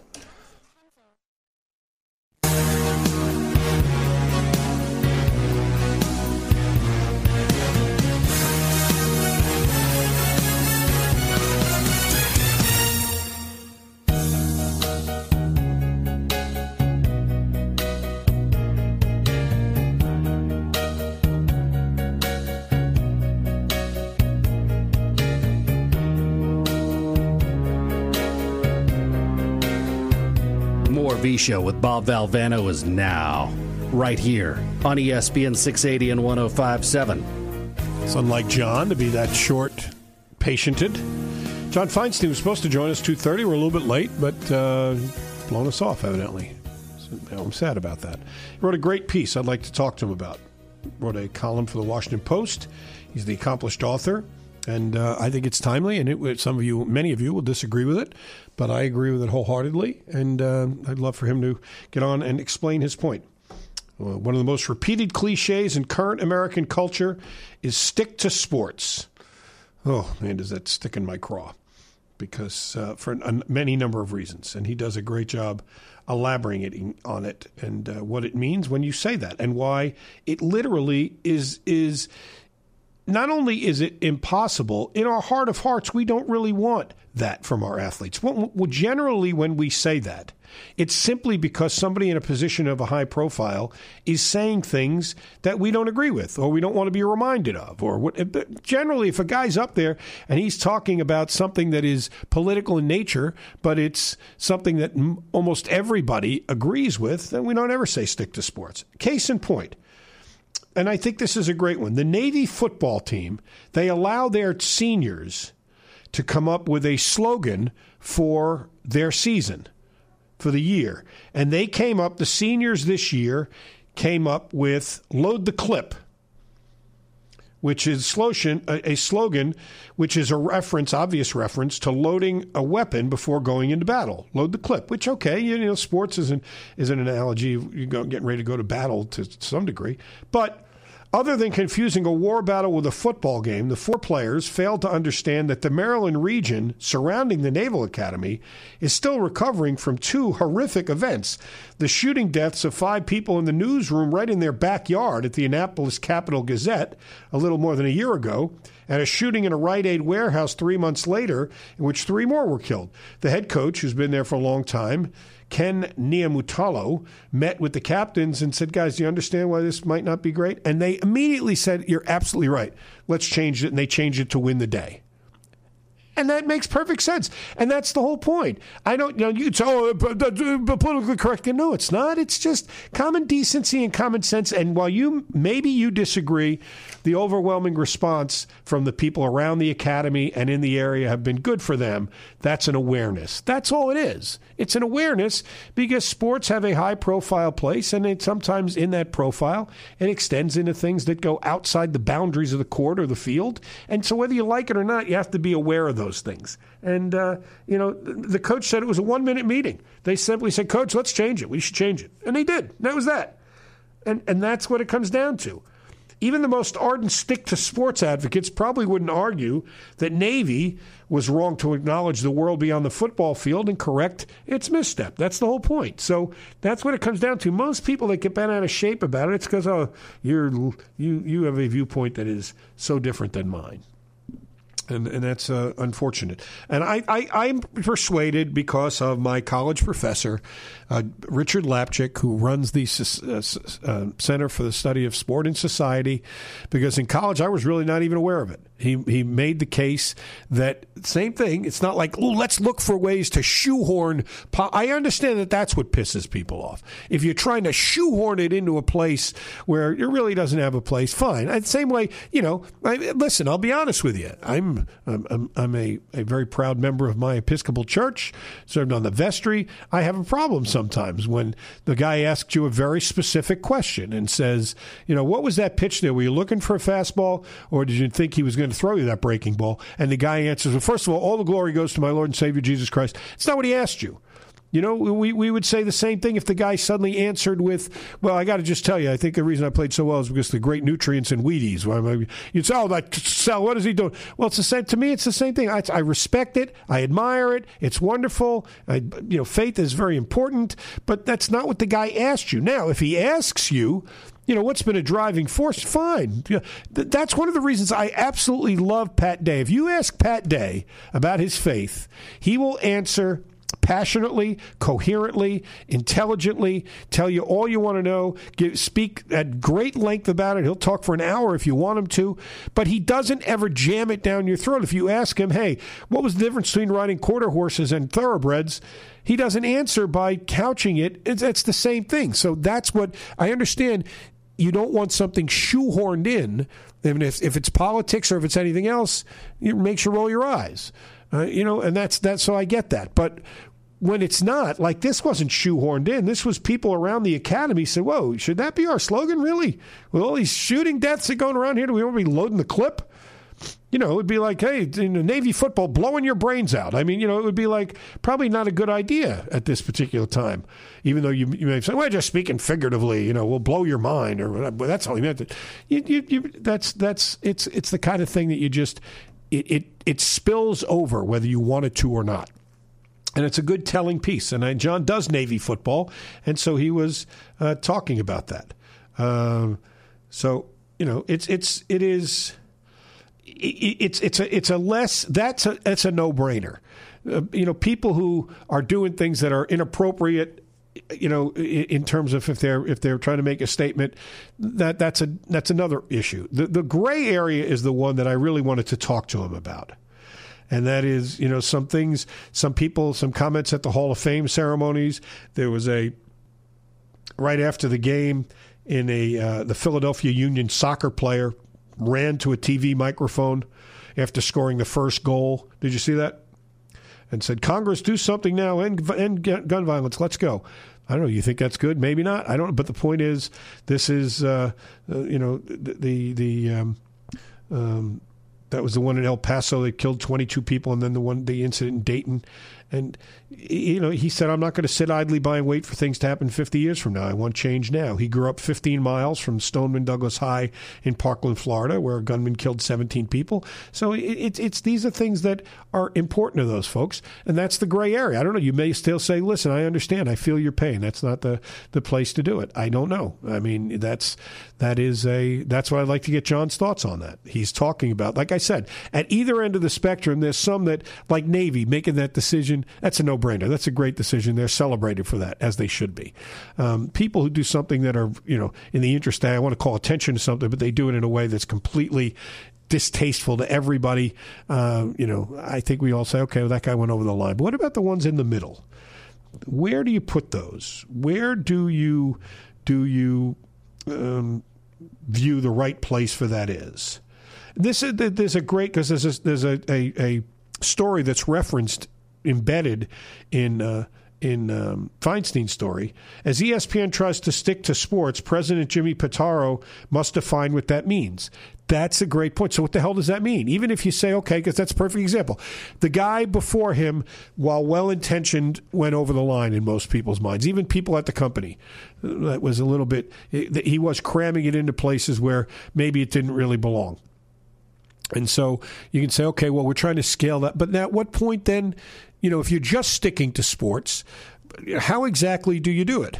V-Show with Bob Valvano is now, right here on ESPN 680 and 105.7. It's unlike John to be that short, patiented. John Feinstein was supposed to join us 2:30. We're a little bit late, but blown us off, evidently. So, I'm sad about that. He wrote a great piece I'd like to talk to him about. Wrote a column for the Washington Post. He's the accomplished author, and I think it's timely. And many of you will disagree with it, but I agree with it wholeheartedly. And I'd love for him to get on and explain his point. One of the most repeated cliches in current American culture is stick to sports. Oh, man, does that stick in my craw? Because for many number of reasons. And he does a great job elaborating on it and what it means when you say that and why it literally is not only is it impossible, in our heart of hearts, we don't really want that from our athletes. Well, generally, when we say that, it's simply because somebody in a position of a high profile is saying things that we don't agree with or we don't want to be reminded of. Or generally, if a guy's up there and he's talking about something that is political in nature, but it's something that almost everybody agrees with, then we don't ever say stick to sports. Case in point. And I think this is a great one. The Navy football team, they allow their seniors to come up with a slogan for their season, for the year. And the seniors this year came up with Load the Clip, which is a slogan which is obvious reference to loading a weapon before going into battle. Load the clip, which, okay, sports is an analogy. You're getting ready to go to battle to some degree. But other than confusing a war battle with a football game, the 4 players failed to understand that the Maryland region surrounding the Naval Academy is still recovering from 2 horrific events. The shooting deaths of 5 people in the newsroom right in their backyard at the Annapolis Capital-Gazette a little more than a year ago, and a shooting in a Rite Aid warehouse 3 months later in which 3 more were killed. The head coach, who's been there for a long time, Ken Niamutalo, met with the captains and said, guys, do you understand why this might not be great? And they immediately said, you're absolutely right. Let's change it. And they changed it to win the day. And that makes perfect sense. And that's the whole point. I don't, you say, politically correct. No, it's not. It's just common decency and common sense. And while maybe you disagree, the overwhelming response from the people around the academy and in the area have been good for them. That's an awareness. That's all it is. It's an awareness because sports have a high-profile place, and sometimes in that profile, it extends into things that go outside the boundaries of the court or the field. And so whether you like it or not, you have to be aware of those things. And, the coach said it was a 1-minute meeting. They simply said, Coach, let's change it. We should change it. And they did. That was that. And that's what it comes down to. Even the most ardent stick-to-sports advocates probably wouldn't argue that Navy was wrong to acknowledge the world beyond the football field and correct its misstep. That's the whole point. So that's what it comes down to. Most people that get bent out of shape about it, it's because you have a viewpoint that is so different than mine. And that's unfortunate. And I'm persuaded because of my college professor, Richard Lapchick, who runs the Center for the Study of Sport and Society, because in college I was really not even aware of it. He made the case that same thing. It's not like, let's look for ways to shoehorn. I understand that that's what pisses people off. If you're trying to shoehorn it into a place where it really doesn't have a place, fine. The same way, listen, I'll be honest with you. I'm a very proud member of my Episcopal church, served on the vestry. I have a problem sometimes when the guy asks you a very specific question and says, what was that pitch there? Were you looking for a fastball, or did you think he was going to throw you that breaking ball? And the guy answers, well, first of all the glory goes to my Lord and Savior Jesus Christ. It's not what he asked you. We would say the same thing if the guy suddenly answered with, well, I got to just tell you, I think the reason I played so well is because of the great nutrients in Wheaties. You'd say, Sal, what is he doing? Well, it's the same. To me, it's the same thing. I respect it. I admire it. It's wonderful. Faith is very important, but that's not what the guy asked you. Now, if he asks you, what's been a driving force? Fine. That's one of the reasons I absolutely love Pat Day. If you ask Pat Day about his faith, he will answer passionately, coherently, intelligently, tell you all you want to know, speak at great length about it. He'll talk for an hour if you want him to, but he doesn't ever jam it down your throat. If you ask him, hey, what was the difference between riding quarter horses and thoroughbreds? He doesn't answer by couching it. It's the same thing. So that's what I understand. You don't want something shoehorned in, even if it's politics or if it's anything else, it makes you roll your eyes. And that's so I get that. But when it's not, like this wasn't shoehorned in. This was people around the academy said, whoa, should that be our slogan, really? With all these shooting deaths that are going around here, do we want to be loading the clip? It would be like, hey, Navy football, blowing your brains out. I mean, it would be like probably not a good idea at this particular time, even though you may say, well, just speaking figuratively, we'll blow your mind, or whatever. That's all he meant. It's the kind of thing that you just, it spills over whether you want it to or not. And it's a good telling piece. And John does Navy football, and so he was talking about that. It's a no-brainer. People who are doing things that are inappropriate, in terms of if they're trying to make a statement, that's another issue. The gray area is the one that I really wanted to talk to him about. And that is, some things, some people, some comments at the Hall of Fame ceremonies. There was right after the game in the Philadelphia Union soccer player ran to a TV microphone after scoring the first goal. Did you see that? And said, Congress, do something now, end gun violence. Let's go. I don't know. You think that's good? Maybe not. I don't know. But the point is, this is, that was the one in El Paso that killed 22 people, and then the incident in Dayton. And, he said, I'm not going to sit idly by and wait for things to happen 50 years from now. I want change now. He grew up 15 miles from Stoneman Douglas High in Parkland, Florida, where a gunman killed 17 people. So these are things that are important to those folks, and that's the gray area. I don't know. You may still say, listen, I understand. I feel your pain. That's not the place to do it. I don't know. I mean, that's what I'd like to get John's thoughts on that. He's talking about, like I said, at either end of the spectrum, there's some that, like Navy, making that decision, that's a no-brainer. That's a great decision. They're celebrated for that, as they should be. People who do something that are, in the interest, I want to call attention to something, but they do it in a way that's completely distasteful to everybody. I think we all say, okay, well, that guy went over the line. But what about the ones in the middle? Where do you put those? Where do you view the right place for that is? There's a great, because there's a story that's referenced, embedded in Feinstein's story. As ESPN tries to stick to sports, President Jimmy Pitaro must define what that means. That's a great point. So what the hell does that mean? Even if you say, okay, because that's a perfect example. The guy before him, while well-intentioned, went over the line in most people's minds, even people at the company. That was a little bit, he was cramming it into places where maybe it didn't really belong. And so you can say, okay, well, we're trying to scale that. But now at what point then, if you're just sticking to sports, how exactly do you do it?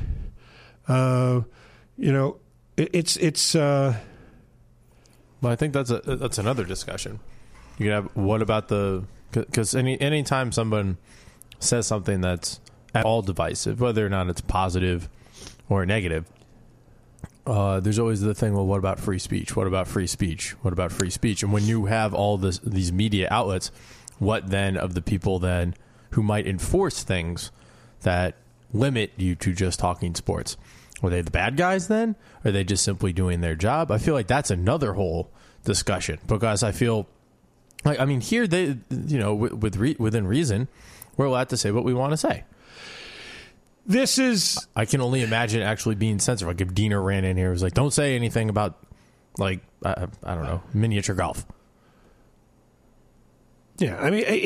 Well, I think that's another discussion. You can have, what about because any time someone says something that's at all divisive, whether or not it's positive or negative, there's always the thing, well, what about free speech? What about free speech? What about free speech? And when you have all these media outlets, what then of the people then who might enforce things that limit you to just talking sports? Are they the bad guys then? Or are they just simply doing their job? I feel like that's another whole discussion, because I feel like, here they, within reason, we're allowed to say what we want to say. I can only imagine actually being censored. Like if Diener ran in here and was like, don't say anything about, like, I don't know, miniature golf. Yeah,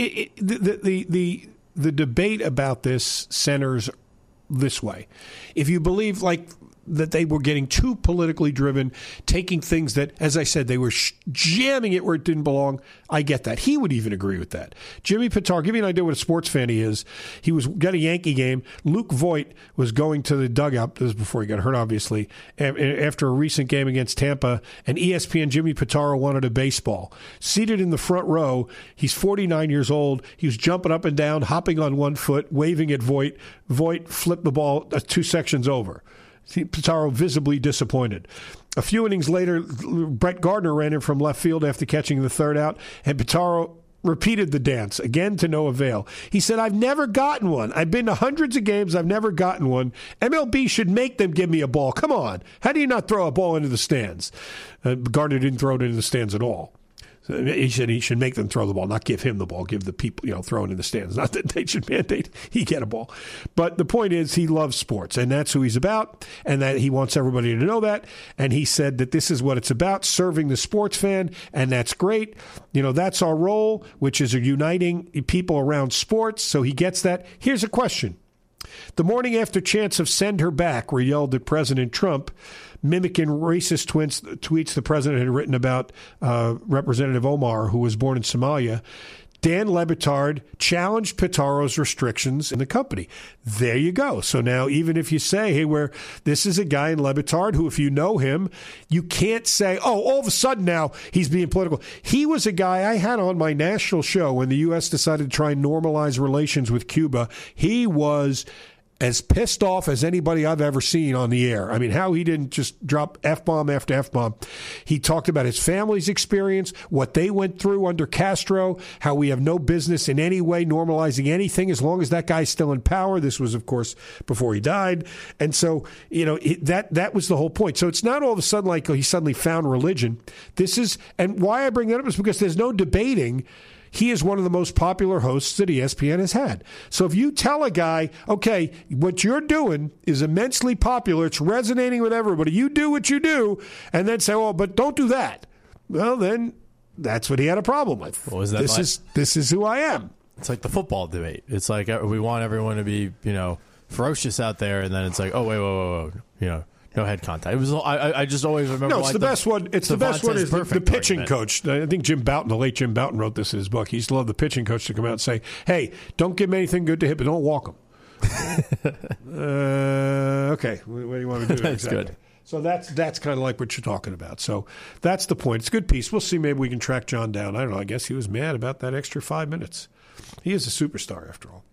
the debate about this centers this way. If you believe, that they were getting too politically driven, taking things that, as I said, they were jamming it where it didn't belong, I get that. He would even agree with that. Jimmy Pitaro, give you an idea what a sports fan he is. He got a Yankee game. Luke Voit was going to the dugout. This was before he got hurt, obviously, after a recent game against Tampa, and ESPN Jimmy Pitaro wanted a baseball. Seated in the front row, he's 49 years old. He was jumping up and down, hopping on one foot, waving at Voit. Voit flipped the ball 2 sections over. Pitaro visibly disappointed. A few innings later, Brett Gardner ran in from left field after catching the third out, and Pitaro repeated the dance, again to no avail. He said, I've never gotten one. I've been to hundreds of games. I've never gotten one. MLB should make them give me a ball. Come on. How do you not throw a ball into the stands? Gardner didn't throw it into the stands at all. He said he should make them throw the ball, not give him the ball, give the people, throwing in the stands. Not that they should mandate he get a ball. But the point is he loves sports, and that's who he's about, and that he wants everybody to know that. And he said that this is what it's about, serving the sports fan, and that's great. That's our role, which is uniting people around sports, so he gets that. Here's a question. The morning after chants of "send her back" were yelled at President Trump, mimicking racist tweets the president had written about Representative Omar, who was born in Somalia, Dan Le Batard challenged Pitaro's restrictions in the company. There you go. So now even if you say, hey, this is a guy in Le Batard who, if you know him, you can't say, oh, all of a sudden now he's being political. He was a guy I had on my national show when the U.S. decided to try and normalize relations with Cuba. He was as pissed off as anybody I've ever seen on the air. I mean, how he didn't just drop F-bomb after F-bomb. He talked about his family's experience, what they went through under Castro, how we have no business in any way normalizing anything as long as that guy's still in power. This was, of course, before he died. And so, that was the whole point. So it's not all of a sudden like he suddenly found religion. And why I bring that up is because there's no debating. He is one of the most popular hosts that ESPN has had. So if you tell a guy, okay, what you're doing is immensely popular, it's resonating with everybody, you do what you do, and then say, oh, but don't do that. Well, then that's what he had a problem with. What was that this is who I am. It's like the football debate. It's like we want everyone to be, ferocious out there, and then it's like, oh, wait, no head contact. It was. I just always remember. No, it's the best one. It's the best one. Is the pitching coach? I think Jim Bouton, the late Jim Bouton, wrote this in his book. He used to love the pitching coach to come out and say, "Hey, don't give him anything good to hit, but don't walk him." Okay, what do you want to do? That's exactly. Good. So that's kind of like what you're talking about. So that's the point. It's a good piece. We'll see. Maybe we can track John down. I don't know. I guess he was mad about that extra 5 minutes. He is a superstar after all.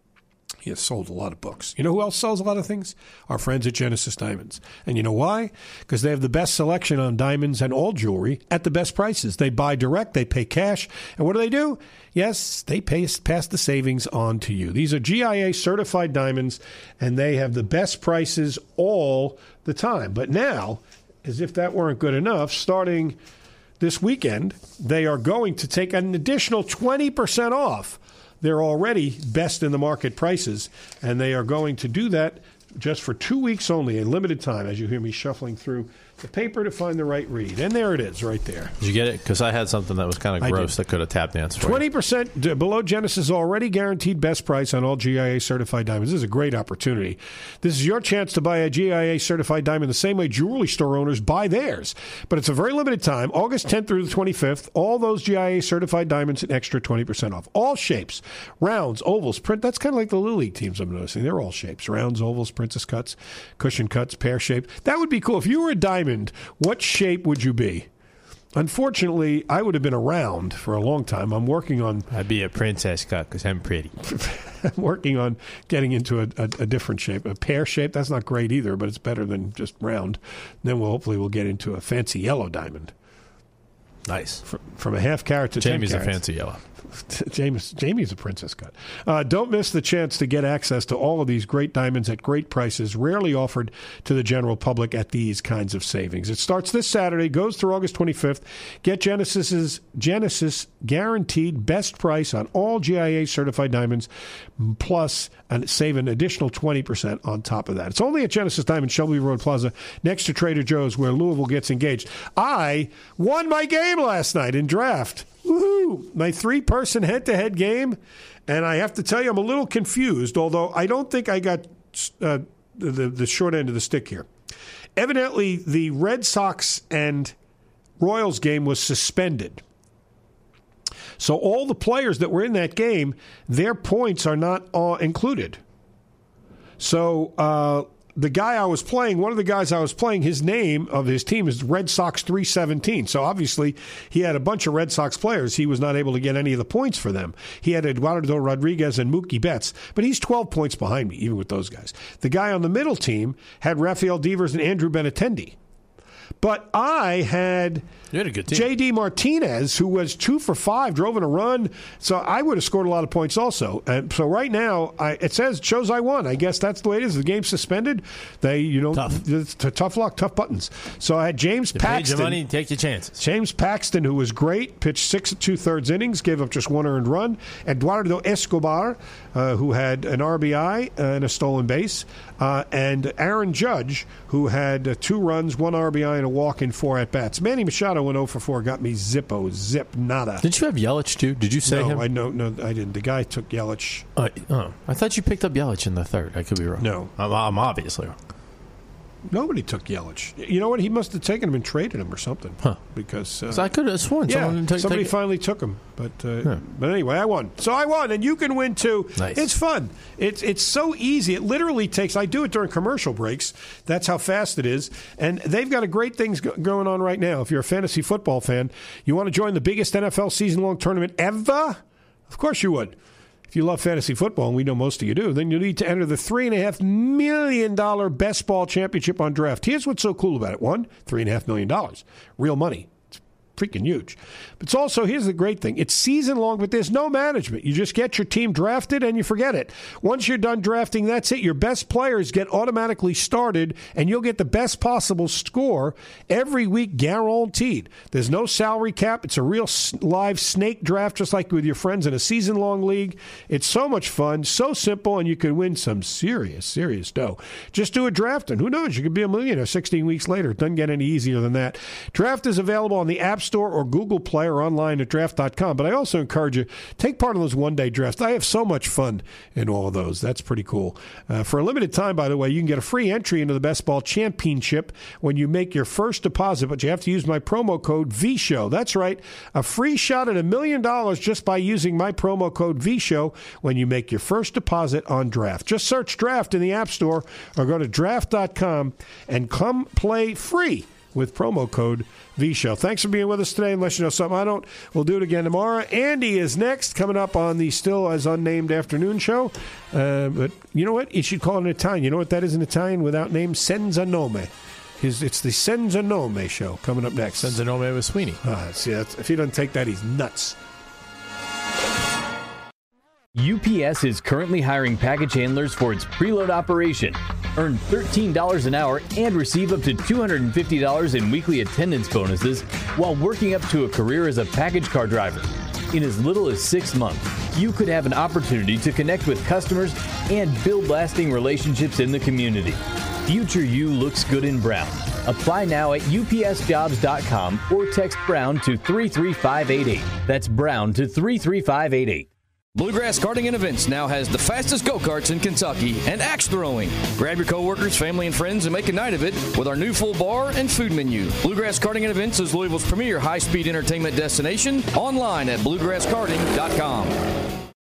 He has sold a lot of books. You know who else sells a lot of things? Our friends at Genesis Diamonds. And you know why? Because they have the best selection on diamonds and all jewelry at the best prices. They buy direct, they pay cash. And what do? Yes, they pass the savings on to you. These are GIA certified diamonds, and they have the best prices all the time. But now, as if that weren't good enough, starting this weekend, they are going to take an additional 20% off. They're already best in the market prices, and they are going to do that just for 2 weeks only, a limited time, as you hear me shuffling through the paper to find the right read. And there it is right there. Did you get it? Because I had something that was kind of gross that could have tap danced for 20% below Genesis' already guaranteed best price on all GIA certified diamonds. This is a great opportunity. This is your chance to buy a GIA certified diamond the same way jewelry store owners buy theirs. But it's a very limited time, August 10th through the 25th. All those GIA certified diamonds an extra 20% off. All shapes, rounds, ovals, print. That's kind of like the Little League teams I'm noticing. They're all shapes, rounds, ovals, princess cuts, cushion cuts, pear shaped. That would be cool. If you were a diamond, what shape would you be? Unfortunately, I would have been around for a long time. I'm working on... I'd be a princess cut because I'm pretty. I'm working on getting into a different shape. A pear shape, that's not great either, but it's better than just round. Then hopefully we'll get into a fancy yellow diamond. Nice. From a half carat to 10 Jamie's carats. a fancy yellow. Jamie's a princess cut. Don't miss the chance to get access to all of these great diamonds at great prices, rarely offered to the general public at these kinds of savings. It starts this Saturday, goes through August 25th. Get Genesis guaranteed best price on all GIA certified diamonds, plus save an additional 20% on top of that. It's only at Genesis Diamond, Shelby Road Plaza, next to Trader Joe's, where Louisville gets engaged. I won my game last night in draft. Woohoo! My 3-person head-to-head game, and I have to tell you, I'm a little confused, although I don't think I got the short end of the stick here. Evidently, the Red Sox and Royals game was suspended. So all the players that were in that game, their points are not included. So the guy I was playing, one of the guys I was playing, his name of his team is Red Sox 317. So obviously he had a bunch of Red Sox players. He was not able to get any of the points for them. He had Eduardo Rodriguez and Mookie Betts, but he's 12 points behind me, even with those guys. The guy on the middle team had Rafael Devers and Andrew Benintendi. But I had you had a good team. J.D. Martinez, who was 2 for 5, drove in a run. So I would have scored a lot of points also. And so right now, it shows I won. I guess that's the way it is. The game's suspended. It's tough luck, tough buttons. So I had James Paxton. Paid your money, take your chances. James Paxton, who was great, pitched 6 2/3 innings, gave up just 1 earned run. Eduardo Escobar, who had an RBI and a stolen base. And Aaron Judge, who had 2 runs, 1 RBI, and a walk in 4 at-bats. Manny Machado went 0 for 4, got me zip nada. Didn't you have Yelich, too? Did you say him? No, I didn't. The guy took Yelich. I thought you picked up Yelich in the 3rd. I could be wrong. No. I'm obviously wrong. Nobody took Yelich. You know what? He must have taken him and traded him or something. Huh. Because so I could have sworn somebody finally took him. But anyway, I won. So I won, and you can win too. Nice. It's fun. It's so easy. It literally takes. I do it during commercial breaks. That's how fast it is. And they've got a great things going on right now. If you're a fantasy football fan, you want to join the biggest NFL season-long tournament ever? Of course you would. If you love fantasy football, and we know most of you do, then you need to enter the $3.5 million Best Ball Championship on draft. Here's what's so cool about it. One, $3.5 million. Real money. It's freaking huge. But it's also, here's the great thing. It's season long, but there's no management. You just get your team drafted and you forget it. Once you're done drafting, that's it. Your best players get automatically started, and you'll get the best possible score every week, guaranteed. There's no salary cap. It's a real live snake draft, just like with your friends in a season-long league. It's so much fun, so simple, and you can win some serious dough. Just do a draft, and who knows? You could be a millionaire 16 weeks later. It doesn't get any easier than that. Draft is available on the App Store or Google Play or online at draft.com. But I also encourage you, take part in those one-day drafts. I have so much fun in all of those. That's pretty cool. For a limited time, by the way, you can get a free entry into the Best Ball Championship when you make your first deposit, but you have to use my promo code VSHOW. That's right, a free shot at $1 million just by using my promo code VSHOW when you make your first deposit on Draft. Just search Draft in the App Store or go to draft.com and come play free with promo code VShow. Thanks for being with us today. Unless you know something I don't, we'll do it again tomorrow. Andy is next, coming up on the still as unnamed afternoon show. But you know what? You should call it in Italian. You know what that is in Italian without name? Senza nome. It's the Senza nome show coming up next. Senza nome with Sweeney. See, if he doesn't take that, he's nuts. UPS is currently hiring package handlers for its preload operation. Earn $13 an hour and receive up to $250 in weekly attendance bonuses while working up to a career as a package car driver. In as little as 6 months, you could have an opportunity to connect with customers and build lasting relationships in the community. Future you looks good in brown. Apply now at upsjobs.com or text Brown to 33588. That's Brown to 33588. Bluegrass Karting and Events now has the fastest go-karts in Kentucky and axe throwing. Grab your coworkers, family, and friends and make a night of it with our new full bar and food menu. Bluegrass Karting and Events is Louisville's premier high-speed entertainment destination. Online at bluegrasskarting.com.